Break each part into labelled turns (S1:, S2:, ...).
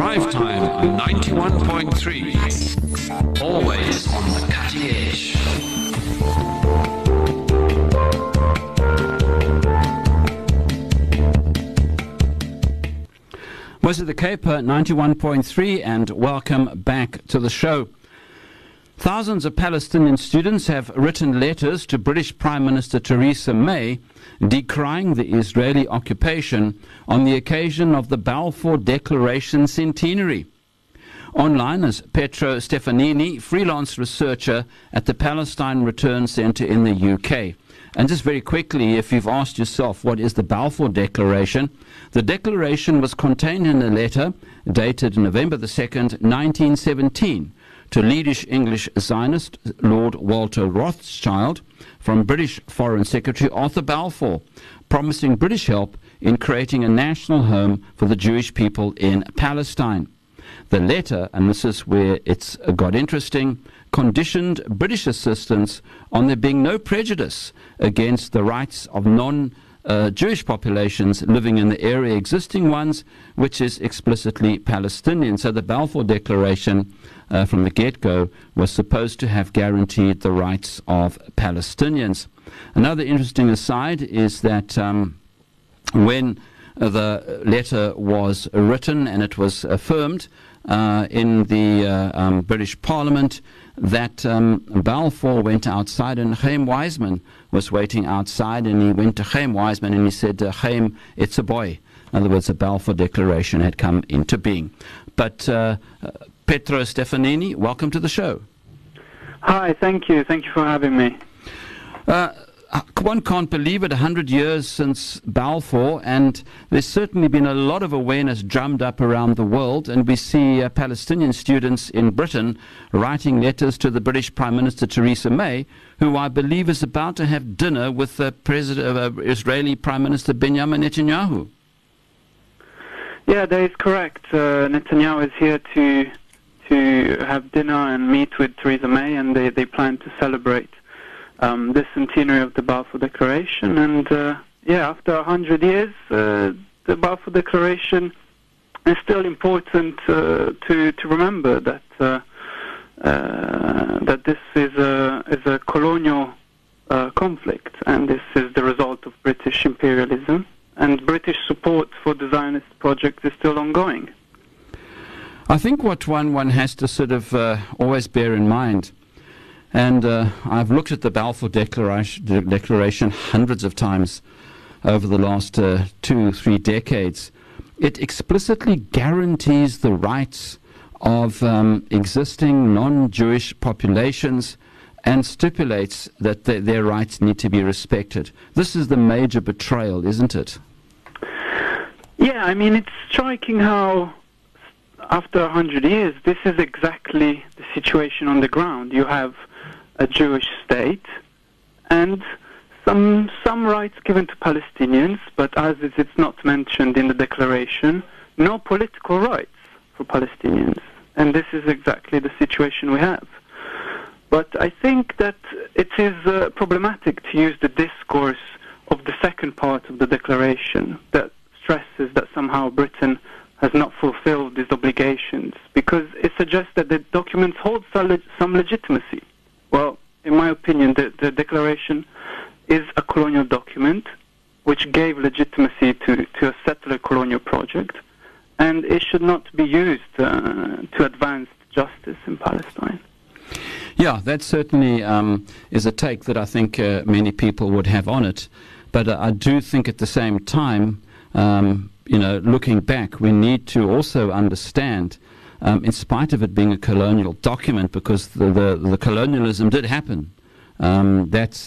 S1: Drive Time 91.3. Always on the cutting edge. Voice of the Cape 91.3, and welcome back to the show. Thousands of Palestinian students have written letters to British Prime Minister Theresa May decrying the Israeli occupation on the occasion of the Balfour Declaration centenary. Online is Pietro Stefanini, freelance researcher at the Palestine Return Centre in the UK. And just very quickly, if you've asked yourself what is the Balfour Declaration, the declaration was contained in a letter dated November the 2nd, 1917, to leadish English Zionist Lord Walter Rothschild from British Foreign Secretary Arthur Balfour, promising British help in creating a national home for the Jewish people in Palestine. The letter, and this is where it's got interesting, conditioned British assistance on there being no prejudice against the rights of non-Jewish populations living in the area, existing ones, which is explicitly Palestinian. So the Balfour Declaration from the get-go was supposed to have guaranteed the rights of Palestinians. Another interesting aside is that when the letter was written and it was affirmed in the British Parliament, that Balfour went outside and Chaim Weizmann was waiting outside, and he went to Chaim Weizmann and he said, Chaim, it's a boy. In other words, the Balfour Declaration had come into being. But Pietro Stefanini, welcome to the show.
S2: Hi, thank you. Thank you for having me.
S1: One can't believe it, 100 years since Balfour, and there's certainly been a lot of awareness drummed up around the world, and we see Palestinian students in Britain writing letters to the British Prime Minister Theresa May, who I believe is about to have dinner with the Israeli Prime Minister Benjamin Netanyahu.
S2: Yeah, that is correct. Netanyahu is here to have dinner and meet with Theresa May, and they plan to celebrate this centenary of the Balfour Declaration. And after 100 years, the Balfour Declaration is still important to remember that that this is a colonial conflict, and this is the result of British imperialism, and British support for the Zionist project is still ongoing.
S1: I think what one has to sort of always bear in mind, and I've looked at the Balfour Declaration hundreds of times over the last 2-3 decades. It explicitly guarantees the rights of existing non-Jewish populations and stipulates that their rights need to be respected. This is the major betrayal, isn't it?
S2: Yeah, I mean, it's striking how after 100 years, this is exactly the situation on the ground. You have a Jewish state and some rights given to Palestinians, but as it's not mentioned in the declaration, no political rights for Palestinians. And this is exactly the situation we have. But I think that it is problematic to use the discourse of the second part of the declaration that stresses that somehow Britain has not fulfilled these obligations, because it suggests that the documents hold some legitimacy. Well, in my opinion, the declaration is a colonial document which gave legitimacy to a settler colonial project, and it should not be used to advance justice in Palestine.
S1: Yeah, that certainly is a take that I think many people would have on it. But I do think at the same time, looking back, we need to also understand, in spite of it being a colonial document, because the colonialism did happen. That's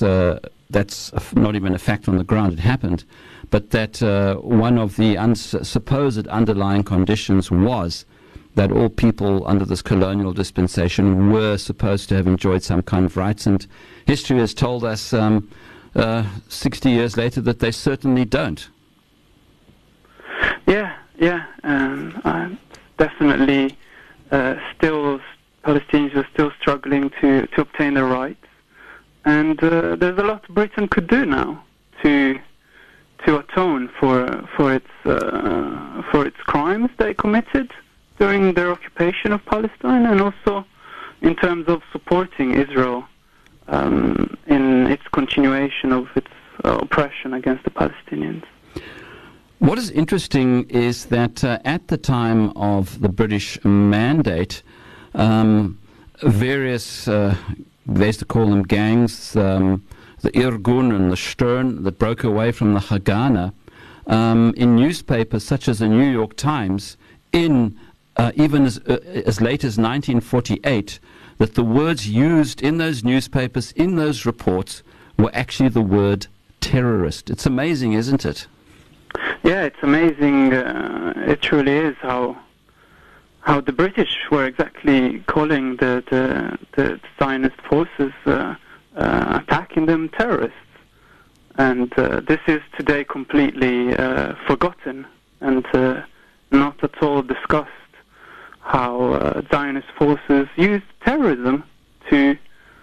S1: not even a fact on the ground. It happened. But that one of the supposed underlying conditions was that all people under this colonial dispensation were supposed to have enjoyed some kind of rights. And history has told us 60 years later that they certainly don't.
S2: Yeah. Definitely still Palestinians are still struggling to obtain their rights. And there's a lot Britain could do now to atone for its crimes they committed, during their occupation of Palestine, and also in terms of supporting Israel in its continuation of its oppression against the Palestinians.
S1: What is interesting is that at the time of the British mandate, various, they used to call them gangs, the Irgun and the Stern, that broke away from the Haganah, in newspapers such as the New York Times, in even as late as 1948, that the words used in those newspapers, in those reports, were actually the word terrorist. It's amazing, isn't it?
S2: Yeah, it's amazing. It truly is how the British were exactly calling the Zionist forces attacking them terrorists. And this is today completely forgotten and not at all discussed, how Zionist forces used terrorism to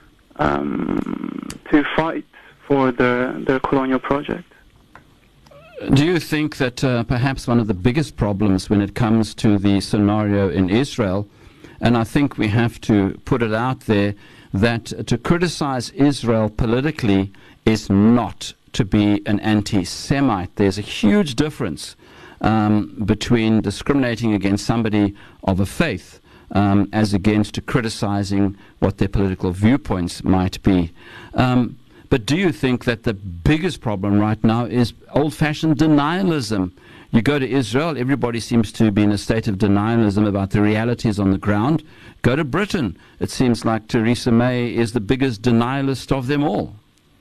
S2: fight for their colonial project.
S1: Do you think that perhaps one of the biggest problems when it comes to the scenario in Israel, and I think we have to put it out there, that to criticize Israel politically is not to be an anti-Semite? There's a huge difference between discriminating against somebody of a faith as against to criticizing what their political viewpoints might be. But do you think that the biggest problem right now is old-fashioned denialism? You go to Israel, everybody seems to be in a state of denialism about the realities on the ground. Go to Britain, it seems like Theresa May is the biggest denialist of them all.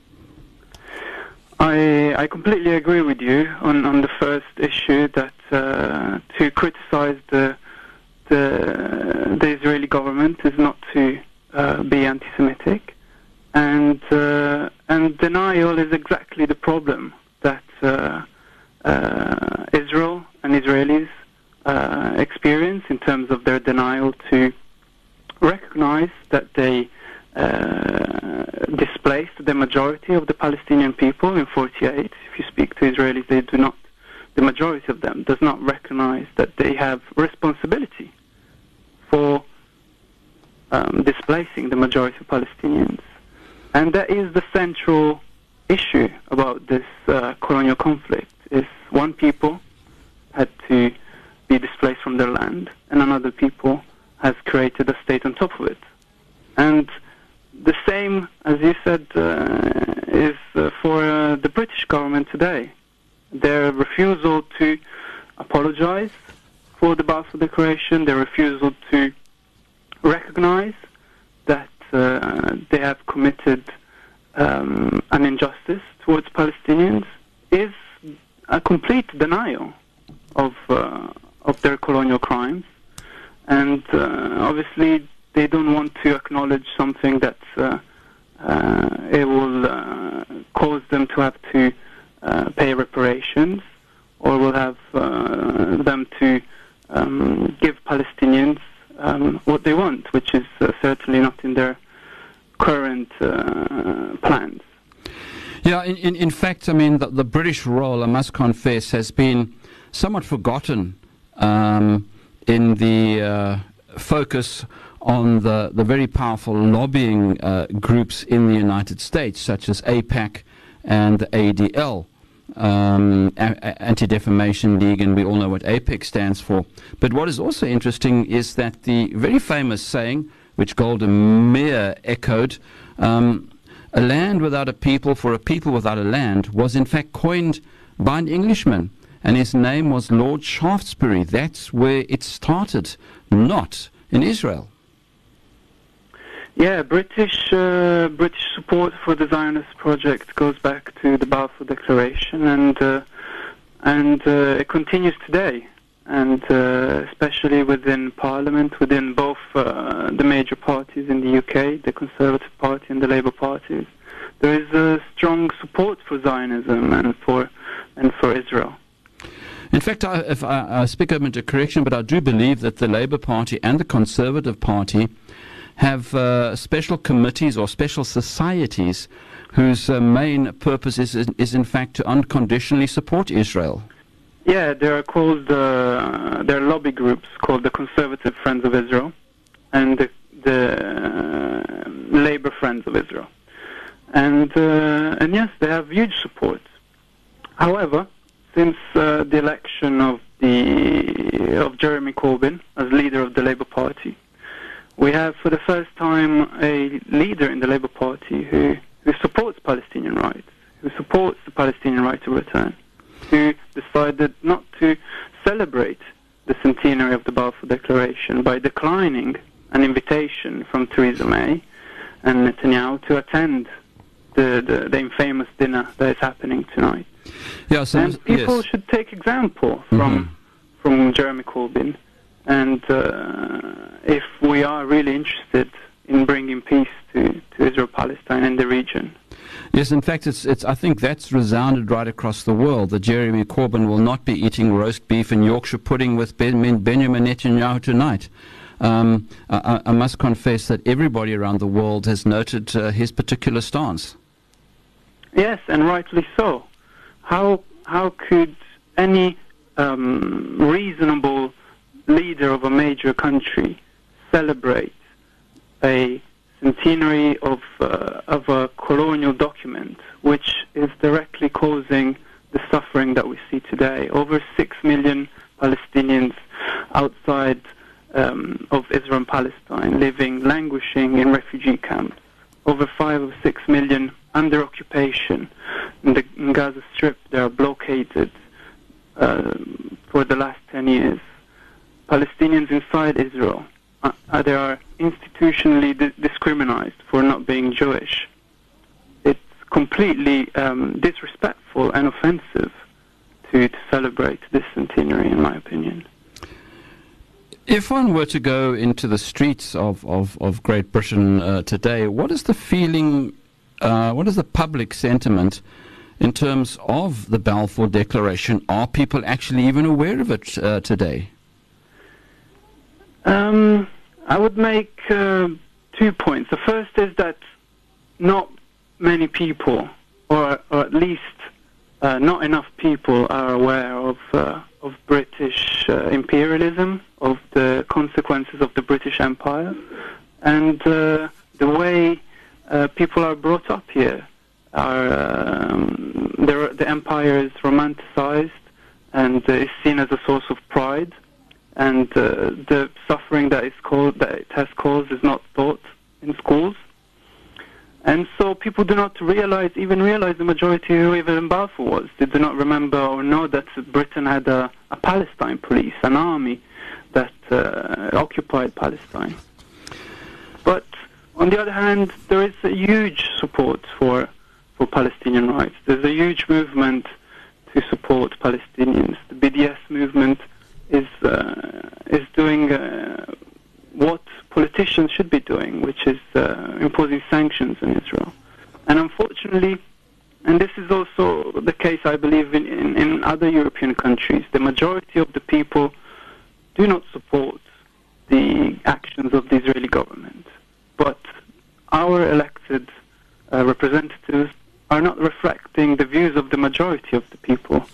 S2: I completely agree with you on the first issue, that to criticize the Israeli government is not to be anti-Semitic, and denial is exactly the problem that Israel and Israelis experience in terms of their denial to recognize that they displaced the majority of the Palestinian people in 48. If you speak to Israelis, they do not, the majority of them does not recognize that they have responsibility for displacing the majority of Palestinians. And that is the central issue about this colonial conflict, is one people had to be displaced from their land, and another people has created a state on top of it. And the same, as you said, is for the British government today. Their refusal to apologize for the Balfour Declaration, their refusal to recognize that they have committed an injustice towards Palestinians, is a complete denial of their colonial crimes. And obviously they don't want to acknowledge something that it will cause them to have to pay reparations, or will have them to give Palestinians what they want, which is certainly not in their current plans.
S1: Yeah, in fact, I mean, the British role, I must confess, has been somewhat forgotten in the focus on the very powerful lobbying groups in the United States, such as AIPAC and the ADL, Anti-Defamation League, and we all know what AIPAC stands for. But what is also interesting is that the very famous saying, which Golda Meir echoed, a land without a people for a people without a land, was in fact coined by an Englishman, and his name was Lord Shaftesbury. That's where it started, not in Israel.
S2: Yeah, British support for the Zionist project goes back to the Balfour Declaration, and it continues today, and especially within Parliament, within both the major parties in the UK, the Conservative Party and the Labour parties. There is a strong support for Zionism and for Israel.
S1: In fact, if I speak open to correction, but I do believe that the Labour Party and the Conservative Party have special committees or special societies whose main purpose is in fact to unconditionally support Israel.
S2: Yeah, there are called there are lobby groups called the Conservative Friends of Israel and the Labour Friends of Israel, and yes, they have huge support. However, since the election of Jeremy Corbyn as leader of the Labour Party, we have for the first time a leader in the Labour Party who supports Palestinian rights, who supports the Palestinian right to return, who decided not to celebrate the centenary of the Balfour Declaration by declining an invitation from Theresa May and Netanyahu to attend the infamous dinner that is happening tonight.
S1: Yeah, so
S2: and people should take example from Jeremy Corbyn, and if we are really interested in bringing peace to Israel-Palestine and the region.
S1: Yes, in fact, I think that's resounded right across the world, that Jeremy Corbyn will not be eating roast beef and Yorkshire pudding with Benjamin Netanyahu tonight. I must confess that everybody around the world has noted his particular stance.
S2: Yes, and rightly so. How could any reasonable leader of a major country celebrate a centenary of a colonial document which is directly causing the suffering that we see today? Over 6 million Palestinians outside of Israel and Palestine languishing in refugee camps. Over 5 or 6 million under occupation in Gaza Strip. They are blockaded for the last 10 years. Palestinians inside Israel, they are institutionally discriminated for not being Jewish. It's completely disrespectful and offensive to celebrate this centenary, in my opinion.
S1: If one were to go into the streets of Great Britain today, what is the feeling, what is the public sentiment in terms of the Balfour Declaration? Are people actually even aware of it today?
S2: I would make 2 points. The first is that not many people, or at least not enough people, are aware of British imperialism, of the consequences of the British Empire, and the way people are brought up here. The empire is romanticized and is seen as a source of pride, and the suffering that it has caused is not taught in schools. And so people do not even realize the majority who even Balfour was. They do not remember or know that Britain had a Palestine police, an army that occupied Palestine. But on the other hand, there is a huge support for Palestinian rights. There's a huge movement to support Palestinians. The BDS movement is doing what politicians should be doing, which is imposing sanctions on Israel. And unfortunately, and this is also the case, I believe, in other European countries, the majority of the people do not support the actions of the Israeli government. But our elected representatives are not reflecting the views of the majority of the people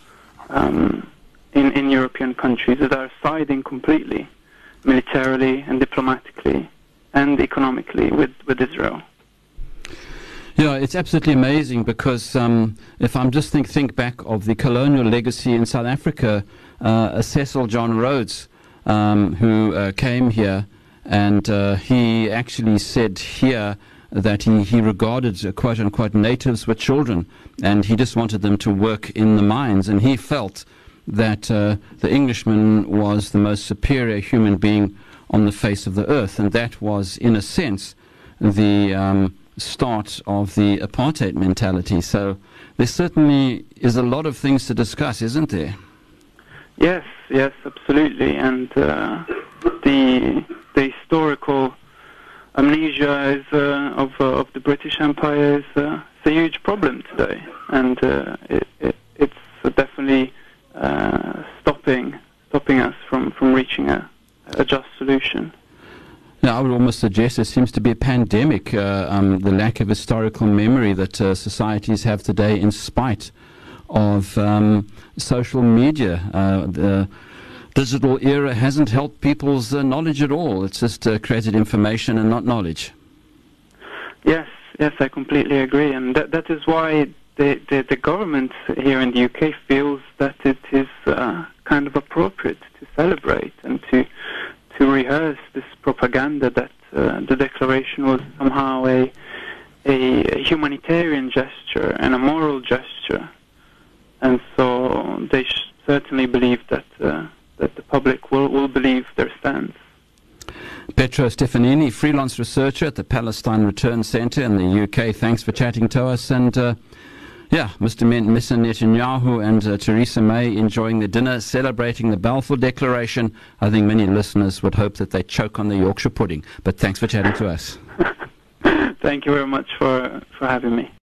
S2: in European countries that are siding completely, militarily and diplomatically and economically with Israel.
S1: Yeah, it's absolutely amazing because if I'm just think back of the colonial legacy in South Africa, Cecil John Rhodes, who came here, and he actually said here that he regarded quote-unquote natives were children, and he just wanted them to work in the mines, and he felt that the Englishman was the most superior human being on the face of the earth, and that was, in a sense, the start of the apartheid mentality. So there certainly is a lot of things to discuss, isn't there?
S2: Yes, absolutely, and the historical amnesia of the British Empire is a huge problem today, and it's definitely stopping us from reaching a just solution.
S1: Now, I would almost suggest there seems to be a pandemic, the lack of historical memory that societies have today, in spite of social media. The digital era hasn't helped people's knowledge at all. It's just created information and not knowledge.
S2: Yes, I completely agree, and that is why the government here in the UK feels that it is kind of appropriate to celebrate and to rehearse this propaganda that the declaration was somehow a humanitarian gesture and a moral gesture, and so they certainly believe that the public will believe their stance.
S1: Petro Stefanini, freelance researcher at the Palestine Return Centre in the UK. Thanks for chatting to us. And Mr. Netanyahu and Theresa May enjoying their dinner, celebrating the Balfour Declaration. I think many listeners would hope that they choke on the Yorkshire pudding. But thanks for chatting to us.
S2: Thank you very much for having me.